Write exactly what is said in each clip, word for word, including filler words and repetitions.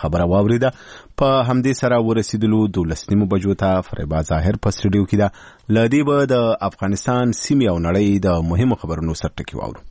خبره واوریده. په همدې سره ورسېدلو دولس نیمو بجو ته فریبا ظاهر په سټډیو کې ده. له دې به د افغانستان سیمې او نړۍ د مهمو خبرونو سرټکي واورو.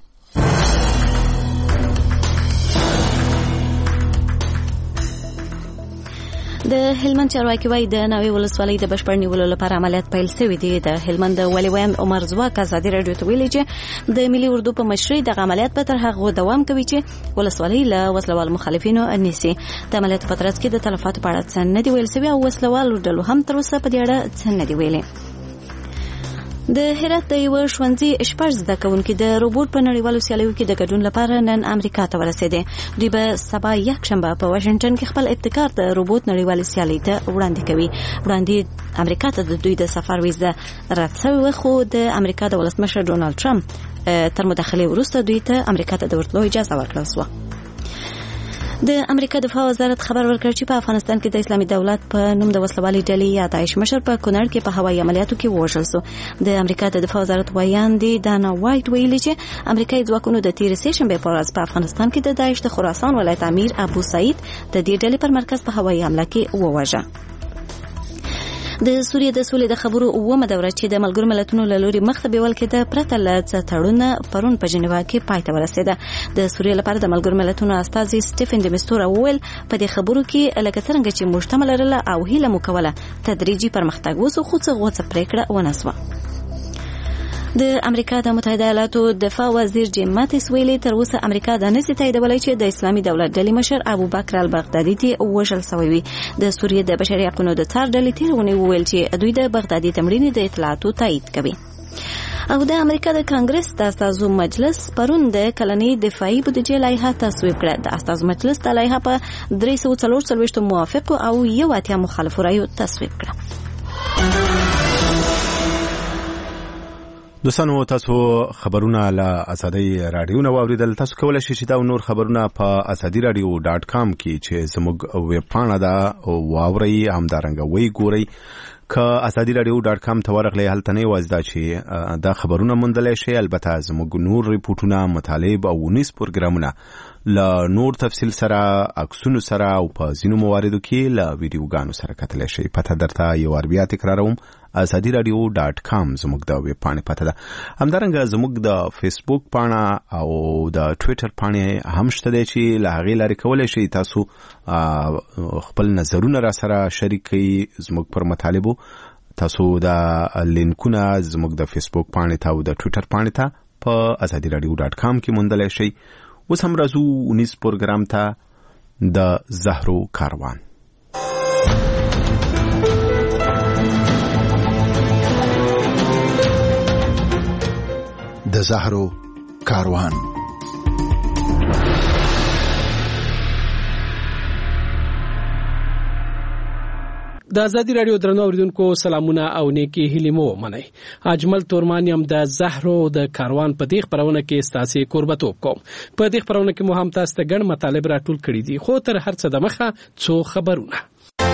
د هلمند چارواکي وايي د ناوې ولسوالۍ د بشپړ نیولو لپاره عملیات پیل شوي دي. د هلمند ولي ویاند عمر ځواک ازادي راډیو ته ویلي چې د ملي اردو په مشرۍ دغه عملیات به تر هغه دوام کوي چې ولسوالۍ له وسلوال مخالفینو نیسي. د عملیاتو په ترڅ کې د تلفاتو په اړه څه نه دي ویل شوي او وسلوالو ډلو هم تر اوسه په دې اړه څه نه دي ویلي. د هرات د یو ښوونځي شپږ زده کوونکي د روبوټ په نړیوالو سیالیو کې د ګډون لپاره نن امریکا ته ورسېدي. دوی به سبا یکشنبه په واشنگټن کې خپل ابتکار د روبوټ نړیوالې سیالۍ ته وړاندې کوي. وړاندې امریکا ته د دوی د سفر ویزه رد شوې وه، خو د امریکا د ولسمشر ډونالد ټرمپ تر مداخلې وروسته دوی ته امریکا ته د ورتلو اجازه ورکړل شوه. د امریکا دفاع وزارت خبر ورکړ چې په افغانستان کې د اسلامي دولت په نوم د وسلوالي ډلې یا داعش مشر په کونړ کې په هوایي عملیاتو کې ووژل شو. د امریکا د دفاع وزارت ویاندې دانا وایټ ویلي چې امریکایي ځواکونو د تیر سیشنبه په ورځ په افغانستان کې د داعش د خراسان ولایت امیر ابو سعید د دې ډلې پر مرکز په هوایي حمله کې ووژه. د سوریې د سولې د خبرو اومه دوره چې د ملګرو ملتونو له لوري مخ ته بیول کېده پرته له تړونه پرون په جنیوا کې پای ته ورسېده. د سوریې لپاره د ملګرو ملتونو استازي سټیفن د مستور وویل په دې خبرو کې لکه څنګه چې مشتمل لرله او هیله مو کوله تدریجي پرمختګ وسو، خو څه غوڅه پریکړه ونه سوه. د امریکا د متحده ایالاتو دفاع وزیر جیم ماتیس ویلي تر اوسه امریکا د نسي تاییدولی چې د اسلامي دولت ډلې مشر ابو بکر البغدادي ته وژل شوی وي. د سوریې د بشري حقوقو د څار ډلې تیر ونی ویل چې دوی د بغدادي تمرین د اطلاعاتو تایید کوي. او د امریکا د کانګرس د استازو مجلس پرون د کلنۍ دفاعي بودیجې لایحه تصویب کړه. د استازو مجلس د لایحه په درې سوه څلور څلوېښت موافق او یو اتیا مخالفو رایو تصویب کړه. دوستانو، تاسو خبرونه له ازادي رادیو نه واوریدل. تاسو کولای شئ چې دا نور خبرونه په ازادي رادیو ډاټ کام کې چې زموږ ویب پاڼه ده واورئ، همدارنګه وی ګورئ. که ازادي رادیو ډاټ کام ته ورغلئ هلته نه یوازې دا چې دا خبرونه موندلی شئ، البته زموږ نور ریپورټونه، مطالب او ونیز پروګرامونه له نور تفصیل سره، عکسونو سره او په ځینو مواردو کې له ویډیوګانو سره کتلی شئ. پته درته یو وار بیا تکراروم، ازادي رادیو ډاټ کام زموږ د ویب پاڼې پته ده. همدارنګه زموږ د فیسبوک پاڼه او د ټویټر پاڼې هم شته دی چې له هغې لارې کولی شئ تاسو خپل نظرونه را سره شریک کړئ زموږ پر مطالبو. تاسو د لینکونه زموږ د فیسبوک پاڼې ته او د ټویټر پاڼې ته په ازادي رادیو ډاټ کام کې موندلی شئ. اوس هم راځو ونیز پروګرام ته، د زهرو کاروان. د زهرو کاروان. د ازادي رادیو درنو اوریدونکو سلامونه او نیکی هیلې مو منئ. اجمل تورمان یم د زهرو د کاروان په دې خبرونه کې ستاسو قربتوب کوم. په دې خبرونه کې مو هم تاسو ته ګڼ مطالب راټول کړي دي، خو تر هر څه د مخه څو خبرونه.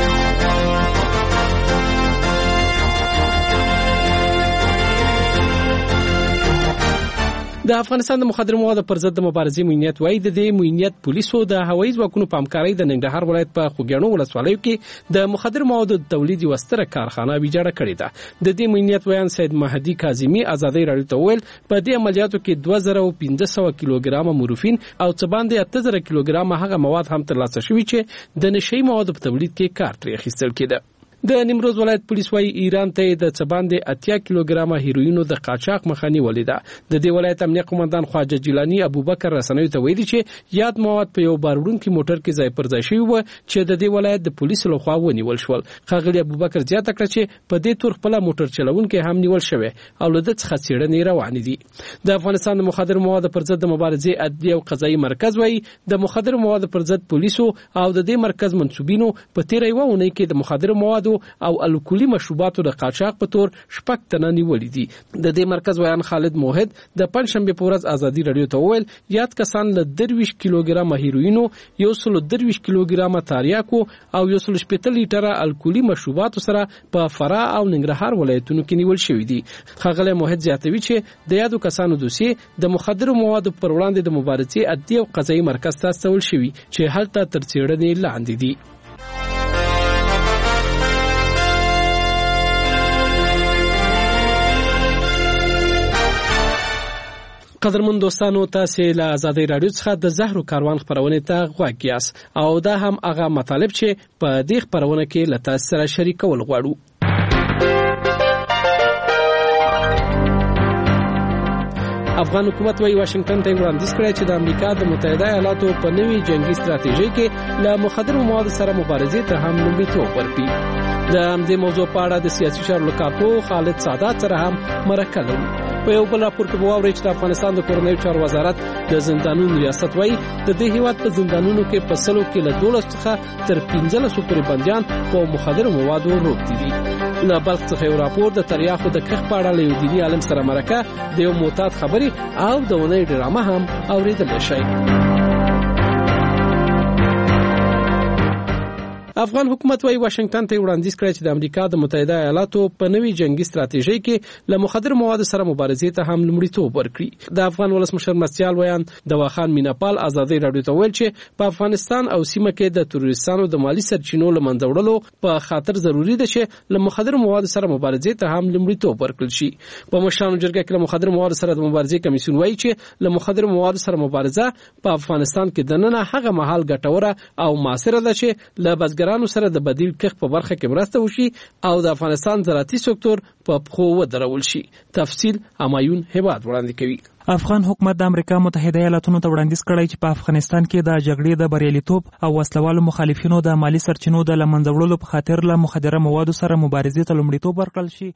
د افغانستان د مخدر موادو پر ضد د مبارزې موینیت وايي د دې موینیت پولیسو د هوایي ځواکونو په همکارۍ د ننګرهار ولایت په خوږیاڼو ولسوالیو کې د مخدر موادو د تولید یوه ستره کارخانه ویجاړه کړې ده. د دې موینیت ویان سید مهدي کاظمي ازادي راډیو ته ویل په دې عملیاتو کې دوه زره او پنځه سوه کیلوګرامه مورفین او څه باندې اته زره کیلوګرامه هغه مواد هم ترلاسه شوي چې د نشهیي موادو په تولید کې کار ترې اخیستل کېده. د نیمروز ولایت پولیس وايي ایران ته د څه باندې اتیا کیلوګرامه هیروینو د قاچاق مخه نیولې ده. د دې ولایت امنیه قومندان خواجه جیلانی ابوبکر رسنیو ته ویلي چې یاد مواد په یو باروړونکي موټر کې ځای پر ځای شوي وو چې د دې ولایت د پولیسو لخوا ونیول شول. ښاغلي ابوبکر زیاته کړه چې په دې تور خپله موټر چلونکی هم نیول شوی او له ده څخه څېړنې روانې دي. د افغانستان د مخدر موادو پر ضد د مبارزې عدلي او قضایي مرکز وايي د مخدر موادو پر ضد پولیسو او د دې مرکز منسوبینو په تېره یوه اونۍ کې د مخدر موادو موادو او الکولي مشروباتو د قاچاق په تور شپږ تنه نیولې دي. د دې مرکز ویان خالد موحد د پنځشنبه په ورځ ازادي رادیو ته وویل یاد کسان له درویش کیلوګرام هیروینو یو سل درویش کیلوګرام تاریاکو او یو سل شپږ لیټره الکولي مشروباتو سره په فرا او ننګرهار ولایتونو کې نیول شوی دي. خغله موحد زیاتوي چې د یادو کسانو دوسیه د مخدرو موادو پر وړاندې د مبارزې عدلي او قضایي مرکز ته استول شوی چې هلته تر څېړنې لاندې دي. قدرمن دوستانو تاسو له آزادۍ رادیو څخه د زهرو کاروان خبرونه ته غوږ یاست او دا هم هغه مطالب چې په دې خبرونه کې له تاسو سره شریکول غواړو. افغان حکومت وايي واشنگټن ته وړاندیز کړی چې د امریکا د متحده ایالاتو په نوي جنگي ستراتیژۍ کې له مخدرو موادو سره مبارزې ته هم لومړیتوب ورکړي. د همدې موضوع په اړه د سیاسي چارو کارپو خالد سادات سره هم مرکه لرو. په یو بل راپور کې واوري چې د افغانستان د کورنیو چارو وزارت د زندانونو ریاست وايي د دې هیواد په زندانونو کې په سلو کې له دولس څخه تر پنځلسو پورې بندیان په مخدرو موادو روږدي دي. له بلخ څخه یو راپور د تریاخو د کښ په اړه له یو دیني عالم سره مرکه د یو معتاد خبري او د ونې ډرامه هم اوریدل شي. افغان حکومت وايي واشنگټن ته وړاندیز کړی چې د امریکا د متحده ایالاتو په نوي جنگي ستراتیژۍ کې له مخدر موادو سره مبارزې ته هم لومړیتوب ورکړي. د افغان ولسمشر مرستیال ویان دواخان میناپال آزادۍ رادیو ته ویل چې په افغانستان او سیمه کې د تروریستانو د مالی سرچینو له منځه وړلو په خاطر ضروری ده چې له مخدر موادو سره مبارزې ته هم لومړیتوب ورکړل شي. په مشرانو جرګه کې له مخدر موادو سره د مبارزې کمیسیون وايي چې له مخدر موادو سره مبارزه په افغانستان کې د نن هغه مهال ګټوره او موثره ده چې له بزګر سره د بدیل کښ په برخه کې مرسته وشي او د افغانستان زراعتي سکتور په پخو ودرول شي. تفصیل همایون هبات وړاندې کوي. افغان حکومت د امریکا متحده ایالاتونو ته وړاندیز کړی چې په افغانستان کې د جګړې د بریالیتوب او وسلوالو مخالفینو د مالی سرچینو د لمنځه وړلو په خاطر له مخدره موادو سره مبارزې ته لومړیتوب ورکړل شي.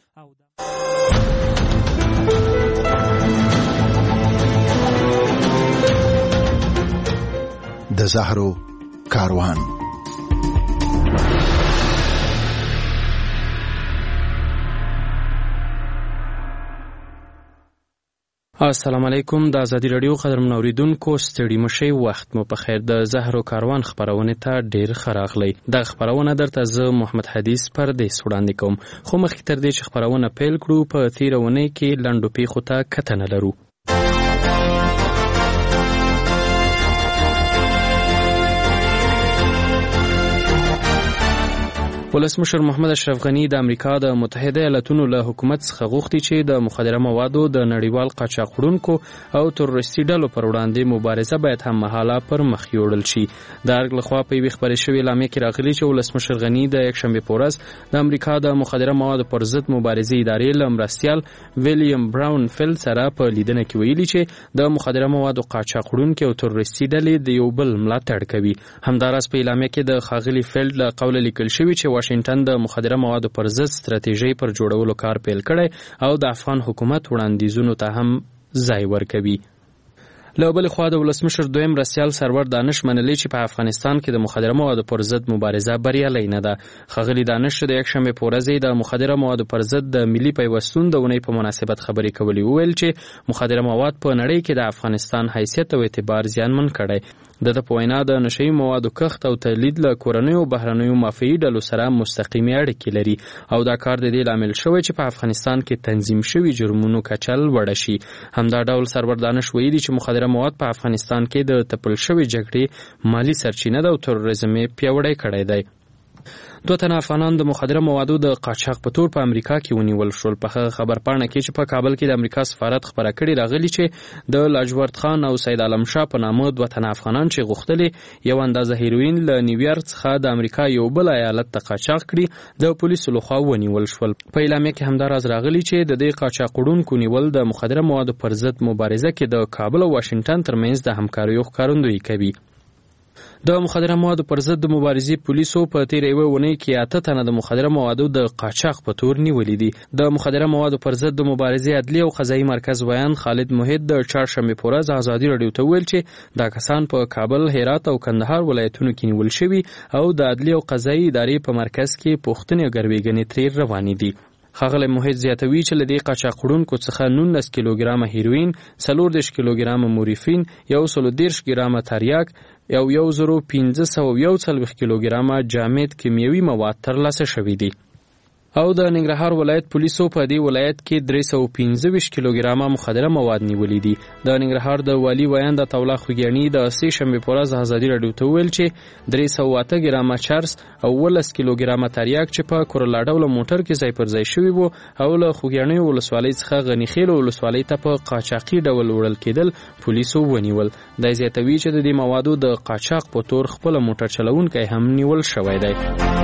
د زهرو کاروان. السلام علیکم. د آزادی رادیو قدرمن اوریدونکو ستړي مشي وخت مو په خیر. د زهرو کاروان خبرونه ته ډیر خراغلی. د خبرونه درته زه محمد حدیث پردیس وړاندې کوم. خو مخکې تر دې چې خبرونه پیل کړو په تیرونه کې لنډو پیښو ته کتنه لرو. ولسمشر محمد اشرف غنی د امریکا د متحده ایالاتونو له حکومت څخه غوښتي چې د مخدره موادو د نړیوال قاچاق وړونکو او تروریستي ډلو پر وړاندې مبارزه باید هم مهاله پر مخ یوړل شي. د ارګ لخوا په یوې خبرې شوې اعلامیه کې راغلي چې ولسمشر غنی د یکشنبه په ورځ د امریکا د مخدره موادو پر ضد مبارزې ادارې له مرستیال ویلیام براون فیلد سره په لیدنه کې ویلي چې د مخدره موادو قاچاق وړونکو او تروریستي ډلې د یو بل ملاتړ کوي. همداراز په اعلامیه کې د ښاغلي فیلد له قوله لیکل شوی چې واشنگټن د مخدره موادو پر ضد ستراتیژۍ پر جوړولو کار پیل کړی او د افغان حکومت وړاندیزونو ته هم ځای ورکوي. له بل خوا د ولسمشر دویم رسیال سرور دانش منلي چې په افغانستان کې د مخدره موادو پر ضد مبارزه بریالۍ نه ده. خغلی دانش د یکشنبه په ورځ د مخدره موادو پر ضد د ملي پیوستون د ونې په مناسبت خبرې کولې. وویل چې مخدره مواد په نړۍ کې د افغانستان حیثیت او اعتبار زیانمن کړی. د په وینا د نشئی موادو کښت او تولید له کورنیو او بهرنیو مافیایي ډلو سره مستقیمي اړیکې لري او دا کار د دې لامل شوی چې په افغانستان کې تنظیم شوی جرمونو کچل وړه شي. همدا ډول سرور دانش ویلي چې مخدره مواد په افغانستان کې د تپل شوی جګړې مالی سرچینه ده او تروریزم یې پیاوړی کړی دی. دوه تنه افغانان د مخدره موادو د قاچاق په تور په امریکا کې ونیول شول. په خبرپاڼه کې چې په کابل کې د امریکا سفارت خبره کړې راغلي چې د لاجورد خان او سید عالم شاه په نامه دوه تنه افغانان چې غوښتلې یو اندازه هیروین له نیویارک څخه د امریکا یو بل ایالت ته قاچاق کړي د پولیسو لخوا ونیول شول. په اعلامیه کې همداراز راغلي چې د دې قاچاق وړونکو نیول د مخدره موادو پر ضد مبارزه کې د کابل او واشنگټن ترمنځ د همکاریو ښکارندویي کوي. د مخدره موادو پر ضد د مبارزې پولیسو په تیر یوه اونۍ کې اته تنه د مخدره موادو د قاچاق په تور نیولي دي. د مخدره موادو پر ضد د مبارزې عدلي او قضایي مرکز ویان خالد موحد د چهارشنبې په ورځ ازادي راډیو ته ویل چې دا کسان په کابل، هرات او کندهار ولایتونو کې نیول شوي او د عدلي او قضایي ادارې په مرکز کې پوښتنې او ګروېږنې ترې روانې دي. ښاغلی موحد زیاتوي چې له دې قاچاقوړونکو څخه نولس کیلوګرامه هیروین، څلور دېرش کیلوګرامه مورفین، یو سل دېرش ګرامه تریاک او یو زرو پنځه سوه یو څلوېښت کیلوګرامه جامد کیمیاوي مواد ترلاسه شوي دي. او د ننګرهار ولایت پولیسو په دې ولایت کې درې سوه پنځه ویشت کیلوګرامه مخدره مواد نیولي دي. د ننګرهار د والي ویان د طاوله خوږیاڼي د سې شنبې په ورځ ازادي راډیو ته وویل چې درې سوه اته ګرامه چرس او اوولس کیلوګرامه تریاک چې په کورولا ډوله موټر کې ځای پر ځای شوي وو او له خوږیاڼي ولسوالۍ څخه غنیخیل ولسوالۍ ته په قاچاقي ډول وړل کېدل پولیسو ونیول. دا زیاتوي چې د دې موادو د قاچاق په تور خپله موټر چلوونکی هم نیول شوی دی.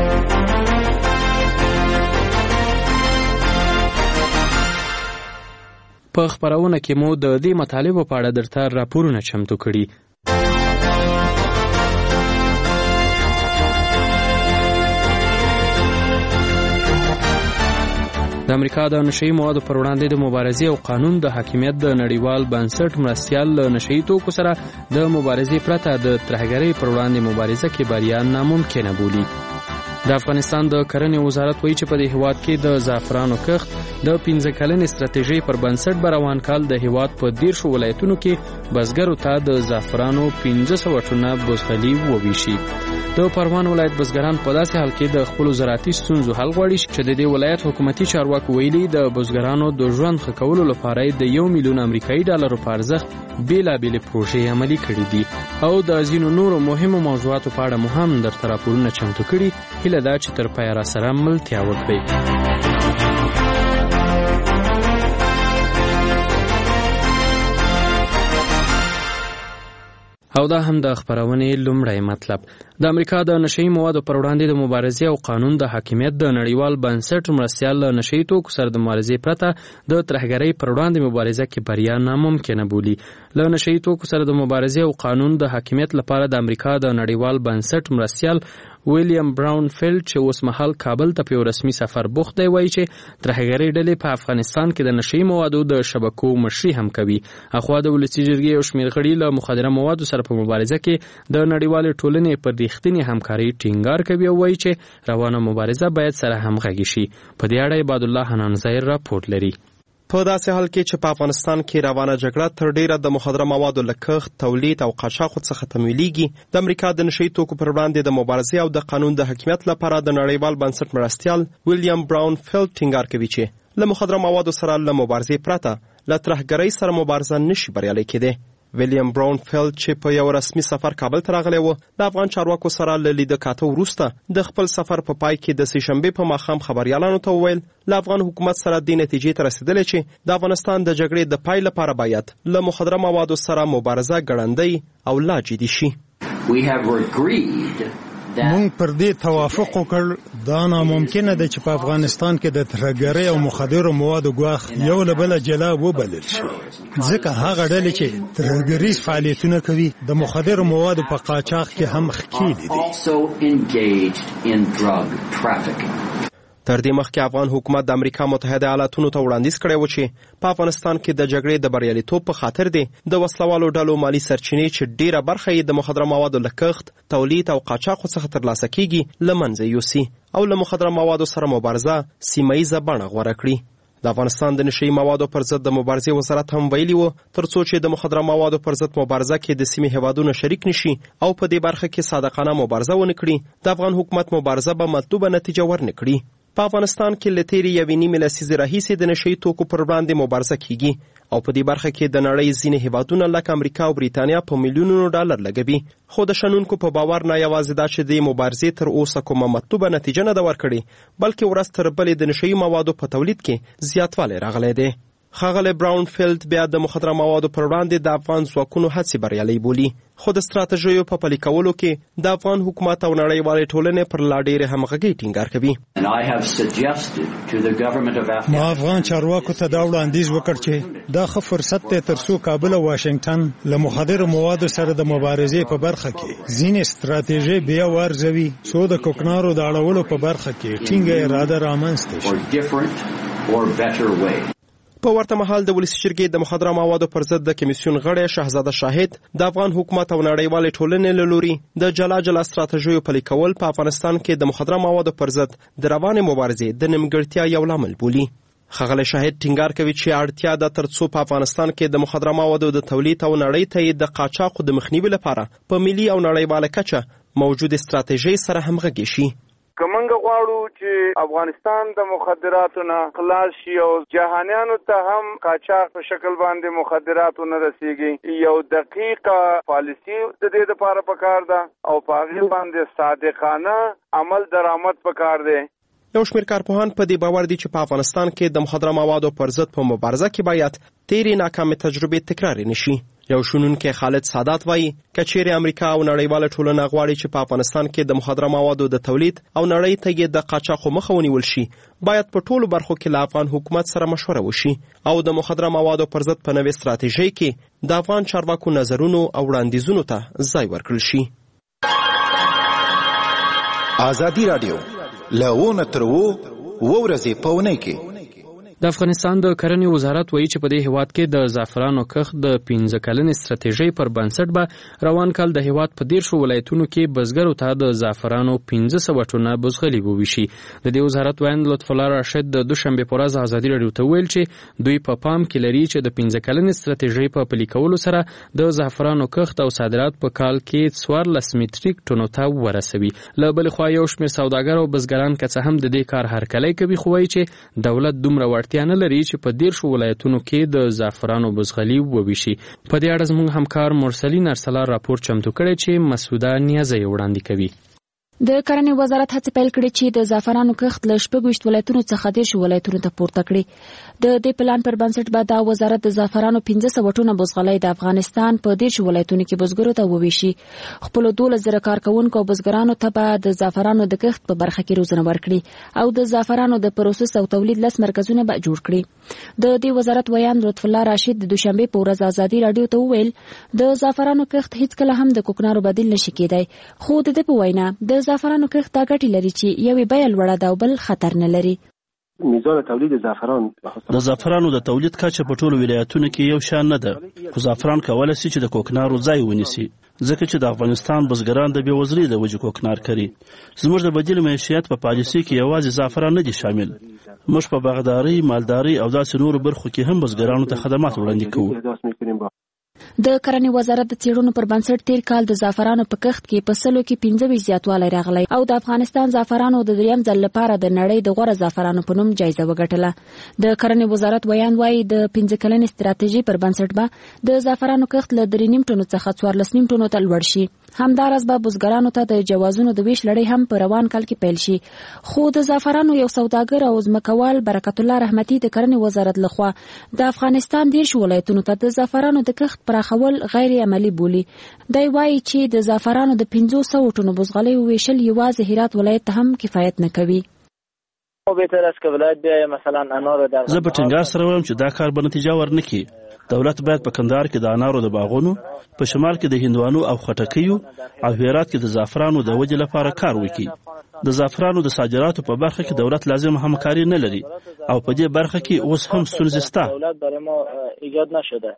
په خبرونه کې مو د دې مطالبو په اړه درته راپورونه چمتو کړي. د امریکا د نشهیي موادو پر وړاندې د مبارزې او قانون د حاکمیت د نړیوال بنسټ مرستیال له نشهیي توکو سره د مبارزې پرته د ترهګرۍ پر وړاندې مبارزه کې بریا ناممکنه بولي. د افغانستان د کرنې وزارت وایي چې په دې هیواد کې د زعفرانو کښت د پنځه کلنې ستراتیژۍ پر بنسټ به روان کال د هیواد په دیرشو ولایتونو کې بزګرو ته د زعفرانو پنځه سوه ټنه بزغلي وویشي. د پروان ولایت بزګران په داسې حال کې د خپلو زراعتي ستونزو حل غواړي چې د دې ولایت حکومتي چارواکو ویلي د بزګرانو د ژوند ښه کولو لپاره د یو میلیون امریکایي ډالرو په ارزښت بېلابېلې پروژې عملي کړي دي. او د ځینو نورو مهمو موضوعاتو په اړه مو هم درته راپورونه چمتو کړي. هیله ده چې تر پایه راسره ملتیا وکړئ. او دا هم د خبرونې لومړی مطلب. د امریکا د نشهیي موادو پر وړاندې د مبارزې او قانون د حاکمیت د نړیوال بنسټ مرستیال له نشهیي توکو سره د مبارزې پرته د ترهګرۍ پر وړاندې مبارزه کې بریا ناممکنه بولي. له نشهیي توکو سره د مبارزې او قانون د حاکمیت لپاره د امریکا د نړیوال بنسټ مرستیال ویلیام براون فیلډ چې اوس مهال کابل ته په یو رسمي سفر بوخت دی وایي چې ترهګرۍ ډلې په افغانستان کې د نشهیي موادو د شبکو مشري هم کوي. اخوا د ولسي جرګې یو شمېر غړي له مخدره موادو سره په مبارزه کې د نړیوالې ټولنې پر رښتینې همکارۍ ټینګار کوي او وایي چې روانه مبارزه باید سره همغږي شي. په دې اړه عباد الله حنان ظاهر راپورټ لري. په داسې حال کې چې په افغانستان کې روانه جګړه تر ډیره د مخدره موادو له کښت، تولید او قاچاقو څخه تمویلیږي، د امریکا د نشهیي توکو پر وړاندې د مبارزې او د قانون د حاکمیت لپاره د نړیوال بنسټ مرستیال ویلیام براون فیلډ ټینګار کوي چې له مخدره موادو سره له مبارزې پرته له ترهګرۍ سره مبارزه نشي بریالی کېدی. ویلیام براون فیلډ چې په یو رسمي سفر کابل ته راغلی و، د افغان چارواکو سره له لیده کاته وروسته د خپل سفر په پای کې د سې شنبې په ماښام خبریالانو ته وویل له افغان حکومت سره دې نتیجې ته رسېدلی چې د افغانستان د جګړې د پای لپاره باید له مخدره موادو سره مبارزه ګړندۍ او لا جدي شي. مونږ پر دې توافق وکړ دا ناممکنه ده چې په افغانستان کې د ترهګرۍ او مخدرو موادو ګواښ یو له بله جلا وبلل شي، ځکه هغه ډلې چې ترهګریز فعالیتونه کوي د مخدرو موادو په قاچاق کې هم ښکېلې دي. تر دې مخکې افغان حکومت د امریکا متحده ایالاتونو ته وړاندیز کړی و چې په افغانستان کې د جګړې د بریالیتوب په خاطر دی د وسلوالو ډلو مالی سرچینې چې ډیره برخه یې د مخدره موادو له کښت، تولید او قاچاقو څخه ترلاسه کیږي له منځه یوسي او له مخدره موادو سره مبارزه سیمه ییزه بڼه غوره کړي. د افغانستان د نشهیي موادو پر ضد د مبارزې وزارت هم ویلي و تر څو چې د مخدره موادو پر ضد مبارزه کې د سیمې هیوادونه شریک نشي او په دې برخه کې صادقانه مبارزه ونه کړي، د افغان حکومت مبارزه به مطلوبه نتیجه ورنه کړي. په افغانستان کې له تېرې یوې نیمې لسیزې راهیسې د نشهیي توکو پر وړاندې مبارزه کیږي او په دې برخه کې د نړۍ ځینې هیوادونه لکه امریکا او بریتانیا په میلیونونو ډالر لګوي. خو د شنونکو په باور نه یوازې دا چې د مبارزې تر اوسه کومه مطلوبه نتیجه نه ده ورکړې، بلکې ورځ تر بلې د نشهیي موادو په تولید کې زیاتوالی راغلی دی. ښاغلی براونفیلد بیا د مخدره موادو پر وړاندې د افغان ځواکونو هڅې بریالۍ بولي، خو د ستراتیژیو په پلي کولو کې د افغان حکومت او نړیوالې ټولنې پر لا ډېرې همغږۍ ټینګار کوي. ما افغان چارواکو ته دا وړاندیز وکړ چې دا ښه فرصت دی ترڅو کابل او واشنګټن له مخدره موادو سره د مبارزې په برخه کې ځینې ستراتیژۍ بیا وارزوي، څو د کوکنارو د اړولو په برخه کې ټینګه اراده رامنځته شي. په ورته مهال د ولسي جرګې د مخدره موادو پر ضد د کمیسیون غړی شهزاده شاهد د افغان حکومت او نړیوالې ټولنې له لوري د جلا جلا ستراتیژیو پلي کول په افغانستان کې د مخدره موادو پر ضد د روانې مبارزې د نیمګړتیا یو لامل بولي. ښاغلی شاهد ټینګار کوي چې اړتیا ده ترڅو په افغانستان کې د مخدره موادو د تولید او نړۍ ته د قاچاقو د مخنیوي لپاره په ملي او نړیواله کچه موجود ستراتیژۍ سره همغږي شي. که موږ غواړو چې افغانستان د مخدراتو نه خلاص شي او جهانیانو ته هم قاچاق په شکل باندې مخدراتو نه رسیږي، یو دقیقه پالیسی د دې لپاره پکار ده او په هغې باندې صادقانه عمل درآمد پکار دی. یو شمېر کارپوهان په دې باور دي چې په افغانستان کې د مخدره موادو پر ضد په مبارزه کې باید تیرې ناکامې تجربې تکرار نشي. یو شنونکی خالد سادات وایي که چیرې امریکا او نړیواله ټولنه غواړي چې په افغانستان کې د مخدره موادو د تولید او نړۍ ته یې د قاچاقو مخه ونیول شي، باید په ټولو برخو کې له افغان حکومت سره مشوره وشي او د مخدره موادو پر ضد په نوې ستراتیژۍ کې د افغان چارواکو نظرونو او وړاندیزونو ته ځای ورکړل شي. ازادي راډیو له ونه تر اوو اووه ورځې په اونۍ کې. د افغانستان د کرنې وزارت وایي چې په دې هیواد کې د زعفرانو کښت د پنځه کلنې ستراتیژۍ پر بنسټ به روان کال د هیواد په دیرشو ولایتونو کې بزګرو ته د زعفرانو پنځه سوه ټنه بزغلي وویشي. د دې وزارت ویاند لطف الله راشد د دوشنبې په ورځ ازادي راډیو ته ویل چې دوی په پام کې لري چې د پنځه کلنې ستراتیژۍ په پلي کولو سره د زعفرانو کښت او صادرات په کال کې څوارلس میټریک ټنو ته ورسوي. له بلې خوا یو شمېر سوداګر او بزګران که څه هم د دې کار هرکلی کوي، خو وایي چې دولت دومره وړتیا نه لري چې په دیرشو ولایتونو کې د زعفرانو بزغلي وویشي. په دې اړه زموږ همکار مرسلین ارسلان راپور چمتو کړی چې مسعوده نیازی وړاندې کوي. د کرنې وزارت هڅه پیل کړې چې د زعفرانو کښت له شپږ ویشت ولایتونو څخه دیرشو ولایتونو ته پورته کړي. د دې پلان پر بنسټ به دا وزارت د زعفرانو پنځه سوه ټنه بزغلي د افغانستان په دیرشو ولایتونو کې بزګرو ته وویشي. خپلو دولس زره کارکوونکو او بزګرانو ته به د زعفرانو د کښت په برخه کې روزنه ورکړي او د زعفرانو د پروسس او تولید لس مرکزونه به جوړ کړي. د دې وزارت ویاند لطف الله راشد د دوشنبې په ورځ ازادي راډیو ته وویل د زعفرانو کښت هیڅکله هم د کوکنارو بدیل نشي کېدای، خو د دې په وینا د زعفرانو کښت ګټې لري چې یوې بیه لوړه ده او بل خطر نه لري. میزان تولید زعفران د زعفرانو د تولید کچه په ټولو ولایتونو کې یو شان نه ده، خو زعفران کولای شي چې د کوکنارو ځای ونیسي، ځکه چې د افغانستان بزګران د بېوزلۍ د وجې کوکنار کري. زموږ د بدیل معیشت په پالیسۍ کې یوازې زعفران نه دي شامل، موږ په باغدارۍ، مالدارۍ او داسې نورو برخو کې هم بزګرانو ته خدمات وړاندې کوو. د کرنې وزارت د څېړنو پر بنسټ تیر کال د زعفرانو په کښت کې په سلو کې پنځه ویشت زیاتوالی راغلی او د افغانستان زعفرانو د دریم ځل لپاره د نړۍ د غوره زعفرانو په نوم جایزه وګټله. د کرنې وزارت ویاند وایي د پنځه کلنې ستراتیژۍ پر بنسټ به د زعفرانو کښت له درې نیم ټنو څخه څوارلس نیم ټنو ته لوړ شي. همداراز به بزګرانو ته د جوازونو د ویش لړۍ هم په روان کال کې پیل شي. خو د زعفرانو یو سوداګر او ځمکوال برکت الله رحمتي د کرنې وزارت لخوا د افغانستان دیرشو ولایتونو ته د زعفرانو د کښت پراخول غیر عملي بولي. دی وایي چې د زعفرانو د پنځو سوو ټنو بزغلي ویشل یوازې هرات ولایت ته هم کفایت نه کوي. بهتر است که ولایت بیا مثلا انار در زه په ټینګار سره وایم چې دا کار به نتیجه ورنکړي. دولت باید په کندهار کې د انارو د باغونو، په شمال کې د هندوانو او خټکیو او هرات کې د زعفرانو د ودې لپاره کار وکړي. د زعفرانو د صادراتو په برخه کې دولت لازم همکاري نه لري او په دې برخه کې اوس هم ستونزې شته. دولت برای ما ایجاد نشده.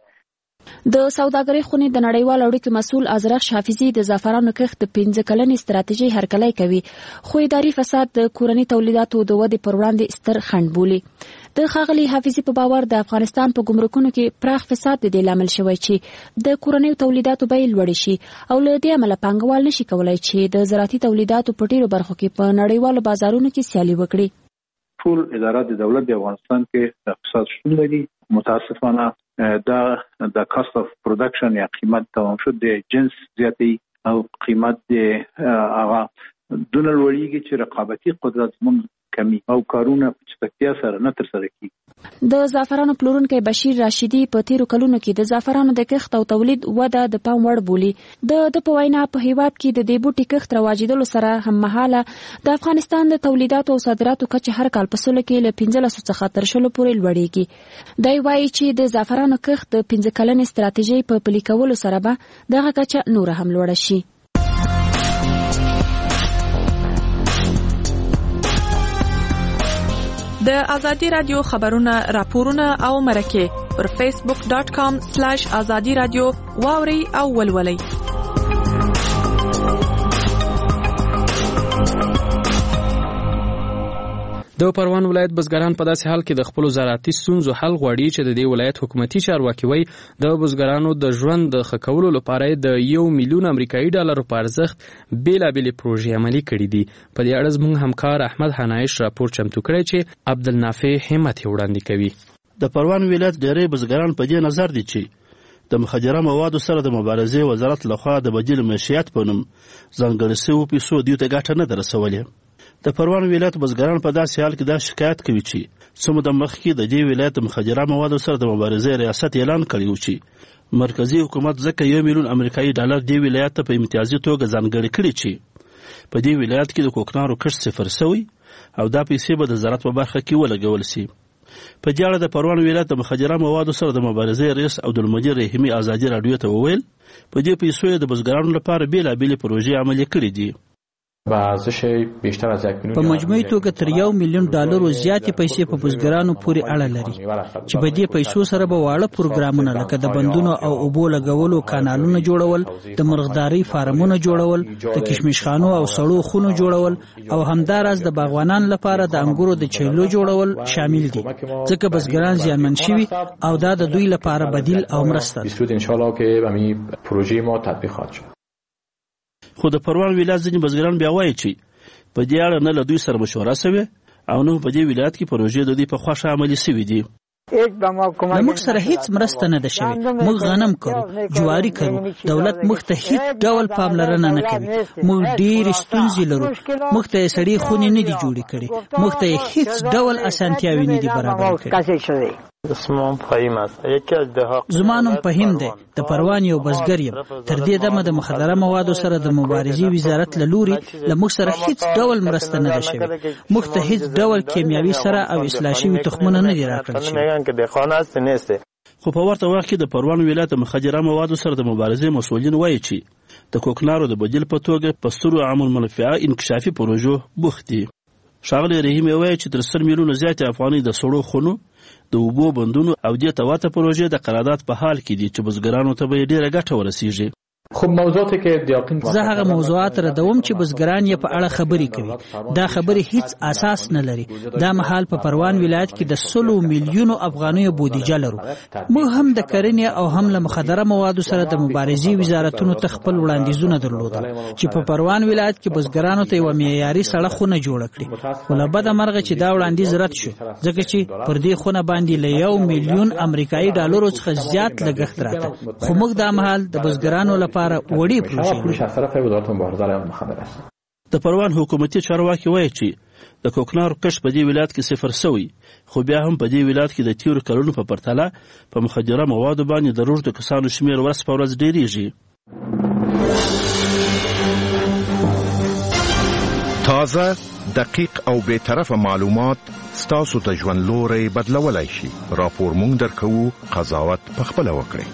د سوداګرۍ خونې د نړیوال اړیکو مسؤل ازرخ حافظي د زعفرانو کښت د پنځه کلنې ستراتیژۍ هرکلی کوي، خو اداري فساد د کورني تولیداتو د ودې پر وړاندې ستر خنډ بولي. د ښاغلي حافظي په باور د افغانستان په ګمرکونو کې پراخ فساد د دې لامل شوی چې د کورنیو تولیداتو بیې لوړې شي او له دې امله پانګوال نشي کولای چې د زراعتي تولیداتو په ډېرو برخو کې په نړیوالو بازارونو کې سیالي وکړي. ټول ادارات د دولت د افغانستان کې اقتصاد شتون لري. متاسفانه دا د کاست اف پروډکشن یا قیمت تمام شد د جنس زیاتی او قیمت د هغه دونه لوړیږي چې رقابتي قدرت زموږ کمی او کارونه په چټکتیا سره نه ترسره کیږي. د زعفرانو پلورونکی بشیر راشدي په تیرو کلونو کې د زعفرانو د کښت او تولید وده د پام وړ بولي. د د په وینا په هیواد کې د دې بوټي کښت رواجیدلو سره هممهاله د افغانستان د تولیداتو او صادراتو کچه هر کال په سلو کې له پنځلس څخه تر شلو پورې لوړیږي. دی وایي چې د زعفرانو کښت د پنځه کلنې ستراتیژۍ په پلي کولو سره به دغه کچه نور هم لوړه شي. د ازادي رادیو خبرونه راپورونه او مرکه پر فیسبوک ډاټ کام سلاش ازادي رادیو واوري او ولولئ. د پروان ولایت بزګران په داسې حال کې د خپل زراعتي ستونزو حل غواړي چې د دې ولایت حکومتي چارواکي وایي د بزګرانو د ژوند د ښه کولو لپاره د یو میلیون امریکایي ډالرو په ارزښت بېلابېلې پروژې عملي کړي دي. په دې اړه زموږ همکار احمد حنایش راپور چمتو کړی چې عبدالنافع همت یې وړاندې کوي. د پروان ولایت ډېری بزګران په دې نظر دي چې د مخدره موادو سره د مبارزې وزارت لخوا د بدیل معیشت په نوم ځانګړې شویو پیسو دوی ته ګټه نه ده رسولې. د پروان ولایت بزګران په داسې حال کې دا شکایت کوي چې څه موده مخکې د دې ولایت د مخدره موادو سره د مبارزې ریاست اعلان کړی و چې مرکزي حکومت ځکه یو میلیون امریکایي ډالر دې ولایت ته په امتیازي توګه ځانګړي کړي چې په دې ولایت کې د کوکنارو کښت صفر شوی او دا پیسې به د زراعت په برخه کې ولګول شي. په دې اړه د پروان ولایت د مخدره موادو سره د مبارزې رئیس عبدالمجید رحیمي ازادي راډیو ته وویل په دې پیسو د بزګرانو لپاره بېلابېلې پروژې عملي کړي دي. په مجموعي توګه تر یو میلیون ډالرو زیاتې پیسې په بزګرانو پورې اړه لري چې په دې پیسو سره به واړه پروګرامونه لکه د بندونو او اوبو لګولو کانالونه جوړول، د مرغدارۍ فارمونه جوړول، د کشمشخانو او سړو خونو جوړول او همداراز د باغوانانو لپاره د انګورو د چیلو جوړول شامل دي ځکه بزګران زیانمن شوي او دا د دوی لپاره بدیل او مرسته ده. خو د پروان ولایت ځینې بزګران بیا وایي چې په دې اړه نه له دوی سره مشوره شوې او نه په دې ولایت کې پروژې د دوی په خوښه عملي شوي دي. موږ سره هیڅ مرسته نه ده شوې. موږ غنم کرو، جواری کرو، دولت موږ ته هیڅ ډول پاملرنه نه کوي. موږ ډېرې ستونزې لرو. موږ ته سړې خونې نه دي جوړې کړې. موږ ته هیڅ ډول اسانتیاوې نه دي برابر کړې. زما نوم فهیم دی، د پروان یو بزګر یم. تر دې دمه د مخدره موادو سره د مبارزې وزارت له لوري له موږ سره هیڅ ډول مرسته نه ده شوې. موږ ته هیڅ ډول کیمیاوي سره او اصلاح شوي تخمونه نه دي راکړل شوي. خو په ورته وخت کې د پروان ولایت د مخدره موادو سره د مبارزې مسؤلین وایي چې د کوکنارو د بدیل په توګه په سترو عامل منفعه انکشافي پروژو بوخت دي. ښاغلی رحیمي وایي چې تر سل میلیونه زیاتې افغانۍ د سړو خونو، د اوبو بندونو او دې ته ورته پروژې د قرارداد په حال کې دي چې بزګرانو ته به یې ډېره ګټه ورسیږي. خب موضوعاتی که دیاقین زه هغه موضوعات ردوم چې بزګران یې په اړه خبرې کوي. دا خبرې هیڅ اساس نه لري. دا مهال په پروان ولایت کې د سلو میلیونو افغانیو بودیجه لرو. موږ هم د کرنې او هم له مخدره موادو سره د مبارزې وزارتونو ته خپل وړاندیزونه درلودل چې په پروان ولایت کې بزګرانو ته یو معیاري سړه خونه جوړه کړي. خو له بده مرغه چې دا وړاندیز رد شو ځکه چې پر دې خونه باندې له یو میلیون امریکایي ډالرو څخه زیات لګښت راته. خو موږ دا مهال د بزګرانو لپاره وړي پروژې. د پروان حکومتي چارواکي وایي چې د کوکنارو کښت په دې ولایت کې صفر شوی، خو بیا هم په دې ولایت کې د تیرو کلونو په پرتله په مخدره موادو باندې د روږدو کسانو شمېر ورځ په ورځ ډېرېږي. تازه، دقیق او بی‌طرفه معلومات ستاسو ته ژوند لوری بدلولی شي. راپور مونږ درکوو، قضاوت پخپله وکړئ.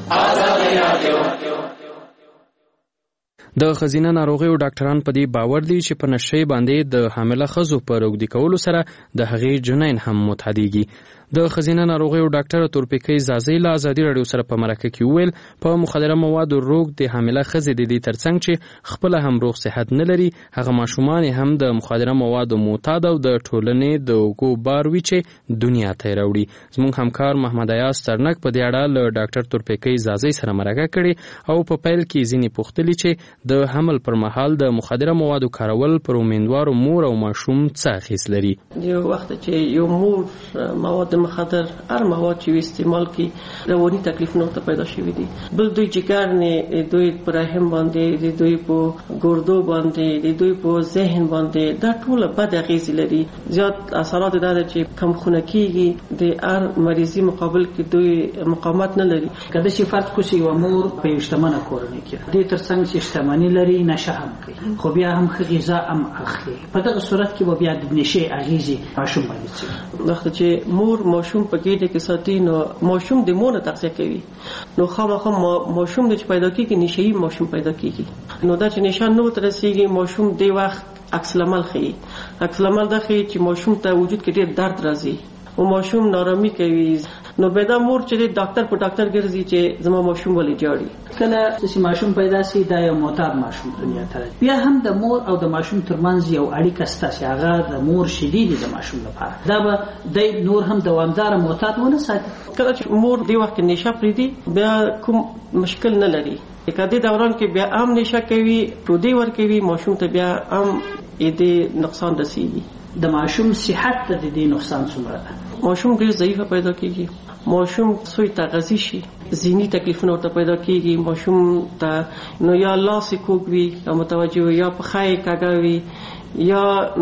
د ښځینه ناروغیو ډاکټران په دې باور دي چې په نشې باندې د حامله ښځو په روږدي کولو سره د هغې جنین هم متحدېږي. د ښځینه ناروغیو ډاکټره تورپیکۍ زازۍ له ازادي راډیو سره په مرکه کې وویل په مخدره موادو روږ د حامله ښځې د دې ترڅنګ چې خپله هم روغ صحت نه لري، هغه ماشومان هم د مخدره موادو معتاد او د ټولنې د اوږو بار وي چې دنیا ته یې راوړي. زموږ همکار محمد ایاز ترنک په دې اړه له ډاکټر تورپیکۍ زازۍ سره مرکه کړې او په پیل کې ځینې پوښتلي چې د حمل پر مهال د مخدره موادو کارول پر امیندوارو مور او ماشوم څه اغېز لري. یو وخت چې یو مور مواد د مخدر هر مواد چې استعمال کی رواني تکلیفونه ته پیدا شوي دي. بل دوی جګر نه دوی پر رحم باندې دوی په ګردو باندې دوی په ذهن باندې دا ټول بد اغیز لري. زیات اثرات دا چې کم خونه کیږي د هر مریضي مقابل کې دوی مقاومت نه لري. کله چې فرض کو چې یو مور په اشتمنه کورنۍ کې د ترڅنګ چې اشتمنی لري نشه هم کوي خو بیا هم غذا هم اخلي په دغه صورت کې بیا د نشه اغیزي ماشوم باندې وخت چې مور ماشوم په ګډه کې ساتي نو ماشوم د مور تغذیه کوي نو خامخا ماشوم د پیدا کیږي نشهي ماشوم پیدا کیږي نو دا چې نشه نو ترسيږي ماشوم دی وخت عکس العمل خي عکس العمل د خي چې ماشوم ته وجود کې ډېر درد راځي او ماشوم نارامي کوي نو به دا مور چې ډاکټر په ډاکټر ګرځي چې زما ماشوم ولې جاړي کله چې ماشوم پیدا شي دا یو معتاد ماشوم دنیا ته بیا هم د مور او د ماشوم ترمنځ یو اړیکه شته چې هغه د مور شدید د ماشوم لپاره دا به د نور هم دوامدار معتاد ونه ساتي. کله چې مور دی وخت نشه پریدي بیا کوم مشکل نه لري کله دوران کې بیا عام نشه کوي ټودي ور کوي ماشوم ته بیا عام دې نقصان رسیږي. د ماشوم صحت ته د دې نقصان څومره ده؟ ماشوم ډیر ضعیف پیدا کیږي ماشوم سوی تغذی شي ذهني تکلیفونه ورته پیدا کیږي ماشوم ته نو یا لاس کوګوي یا متوجه یا په خای کاګوي یا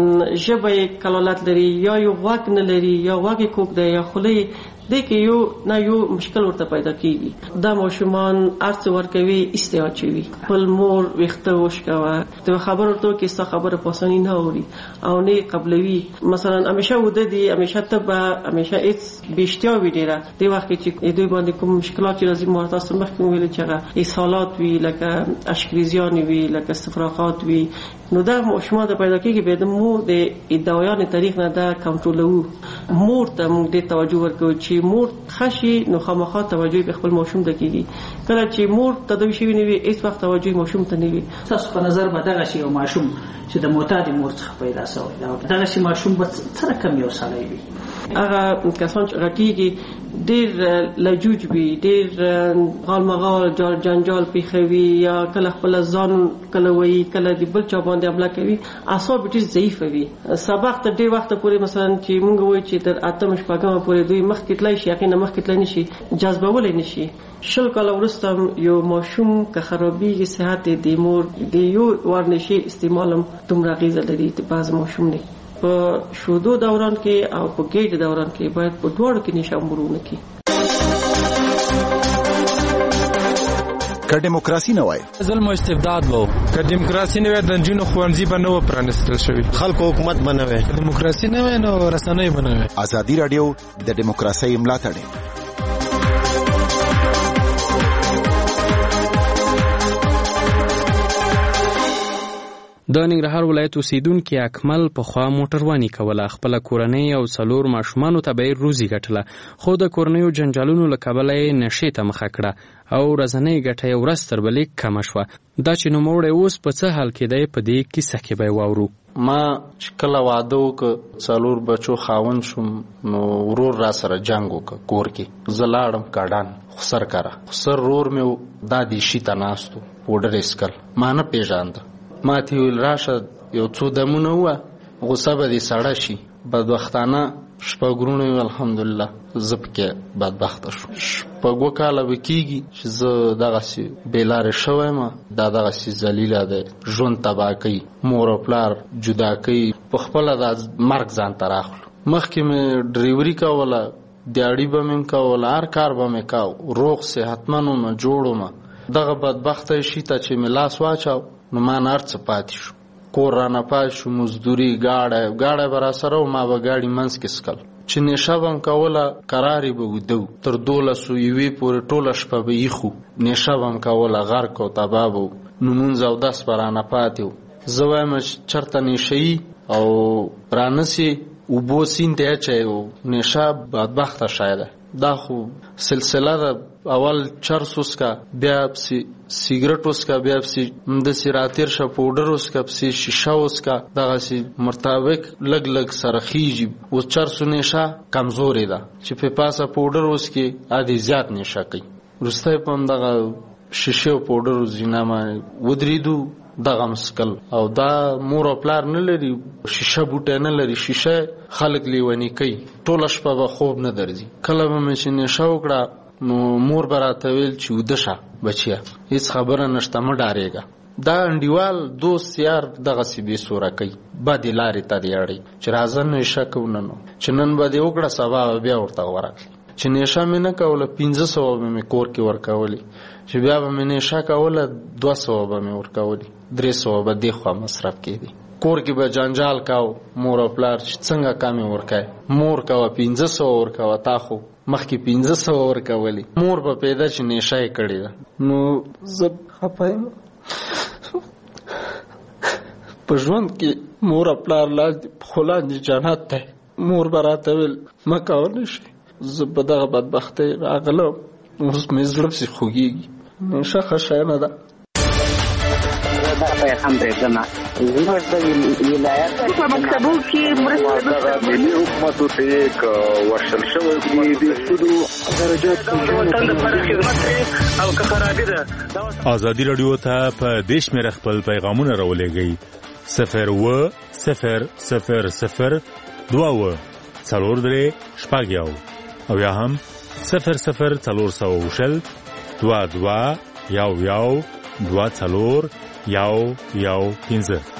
ژبه کلالت لري یا یو واک نه لري یا واګي کوګ دی یا خلی د کې یو نه یو مشکل ورته پیدا کیږي. دا ماشومان ارڅ ورکوي استعاچوي خپل مور وخته وشکوه ته خبر ورته کې څه خبره پاسنی نه اوري او نه قبلوي مثلا همیشه وددي همیشه تبه همیشه هیڅ بیشتیا ویډیره دی وخت چې دوی باندې کوم مشکلات راځي مو تاسو مخکې ویل چې اسهالات وی لکه اشکریزیان وی لکه استفراغات وی نو دا ماشومان د پیدا کیږي به د مو د ادعایان تاریخ نه دا کنټرولو مور ته موږ د توجه ورکو چې مور خشي نو خامخا توجه به خپل ماشوم ته کیږي کله چې مور تدوي شي نه وي هیڅ وخت توجه ماشوم ته نه وي. تاسو په نظر به دغه شی او ماشوم چې د معتاد مور څخه پیدا شوی دا دغه شی ماشوم به څه رقم یو سړی وي هغه کسان چې راکېږي ډېر لجوج وي ډېر غالمغال جنجال پیښوي یا کله خپل ځان کله وایي کله د بل چا باندې حمله کوي اعصاب ډېر ضعیف وي سبق ته ډېر وخت پورې مثلا چې موږ وایو چې تر اتم شپږم پورې دوی مخکې تللی شي یقینا مخکې تللی نشي جذبولی نشي شل کاله وروسته یو ماشوم که خرابېږي صحت د مور د یو ورنشي استعمال هم دومره اغېزه لري د بعض ماشوم دی په شودو دوران کې او په ګېډ دوران کې باید په دواړو کې نشه مرونه کې که دیموکراسي نه وای ظلم او استبداد وو که دیموکراسي نه وای د جنونو خوانځي به نه و پرانستل شوی خلکو حکومت به نه وای دیموکراسي نه وای نو رسنۍ به نه وای. ازادي رادیو د دیموکراسي ملاتړ د ننګرهار ولایت اوسیدونکو اکمل په خوا موټرواني کوله خپل کورنۍ او څلور ماشومان ته به روزي ګټله خو د کورنیو جنجالونو له کبله نشي ته مخه کړه او رزنۍ ګټه یو ورځ تر بلې کم شوه. دا چې نوموړی اوس په څه حال کې دی په دې کیسه کې به واورو. ما چې کله واده وکړ څلور بچو خاوند شوم نو ورور را سره جنگ وکړ کور کې زه لاړم کاډان خسر کاره خسر رور مې دا دیشي ته ناستو پوډر اسکل ما نه پیژانده ما ته ویل راشه یو څو دمونه وه غصه به دې سړه شي بدبختانه شپږ وروڼه الحمدلله زه پکې بدبخته شوم شپږ کاله به کېږي چې زه دغسې بېلارې شوی یم دا دغسې ذلیله دی ژوند تباه کوي مور او پلار جدا کوي په خپله دا مرګ ځان ته راخلو مخکې مې ډریوري کوله دیاړي به مې کوله هر کار به مې کو روغ صحتمن وم جوړ وم دغه بدبخته شي ته چې مې لاس واچاو نو ما نه هر څه پاتې شو کور رانه پاتې شو مزدوري ګاډی ګاډی به راسره و ما به ګاډي منځ کې څکل چې نیشه به م کوله کرارې به ویده و تر دولسو یوې پورې ټوله شپه به ایښو نیشه به م کوله غرق او تباه به و نمونځ او دس به رانه پاتې و زه وایم چې چېرته نیشه یي او رانسي اوبو سیند ته اچوي و نیشه بدبخته شی ده دا خو سلسله ده اول چرس وسکا بیا پسې سیګرټ وسکا بیا پسې همداسې راتېر شه پوډر وسکا پسې شیشه وسکا دغسې مرتبق لږ لږ سره خیږي اوس چرسو نیشه کمزورې ده چې په پاسه پوډر وسکې ادې زیات نیشه کوي وروستی په همدغه شیشې او پوډرو زینه باندې ودرېدو دغه مسکل او دا مور او پلار نه لري شیشه بوټه نه لري شیشه خلک لیونی کوي ټول شپه به خوب نه درځي کله به مې چې نشه وکړه نو مور به راته ویل چې وده شه بچیه هیڅ خبره نشته مه ډارېږه دا انډیوال دوست یار دغسې بې سوره کوي بدې لارې ته دې اړوي چې راځه نشه کوو نن چې نن به دې وکړه سبا به بیا ورته ورکړي چې نشه مې نه کوله پنځه سوه به مې کور کې ورکولي چې بیا به مې نشه کوله دوه سوه به مې ورکولي درې سوه به دې خوا مصرف کېدي کور کې به جنجال کاو مور او پلار چې څنګه کمې ورکوي مور کوه پنځه سوه ورکوه تا خو مخکې پنځه سوه ورکولي مور به پیدا چې نشه یې کړې ده نو زه خفه یم په ژوند کې مور او پلار پښو لاندې جنت دی مور به راته ویل مه کوه نشې زه په دغه بدبختۍ راغلم اوس مې زړه پسې خوږېږي نشه ښه شی نه ده دا پیغام دی زما زموږ د ولایت په مکتبو کې مرسته ملي حکومتو ته یک ورشل شوی دی د سودو درجات وطن لپاره خدمت او که خرابي ده ازادي رادیو ته په دې شمېره خپل پیغامونه راولېږئ صفر اووه صفر صفر صفر دوه اووه څلور درې شپږ یو او یا هم صفر صفر څلور سوه شل دوه دوه یو یو دوه څلور یو یو پنځه